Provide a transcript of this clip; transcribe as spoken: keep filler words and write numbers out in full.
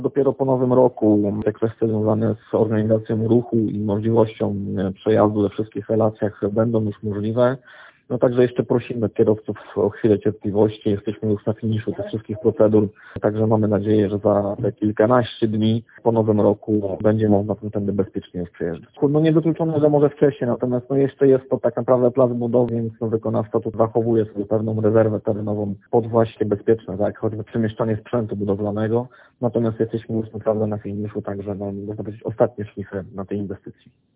Dopiero po nowym roku te kwestie związane z organizacją ruchu i możliwością przejazdu we wszystkich relacjach będą już możliwe. No także jeszcze prosimy kierowców o chwilę cierpliwości. Jesteśmy już na finiszu tych wszystkich procedur. Także mamy nadzieję, że za te kilkanaście dni po nowym roku będzie można tędy bezpiecznie już przejeżdżać. No niewykluczone, że może wcześniej, natomiast no jeszcze jest to tak naprawdę plac budowy, więc no wykonawca tu zachowuje sobie pewną rezerwę terenową pod właśnie bezpieczne, tak, choćby przemieszczanie sprzętu budowlanego. Natomiast jesteśmy już naprawdę na finiszu, także no, można powiedzieć ostatnie szlify na tej inwestycji.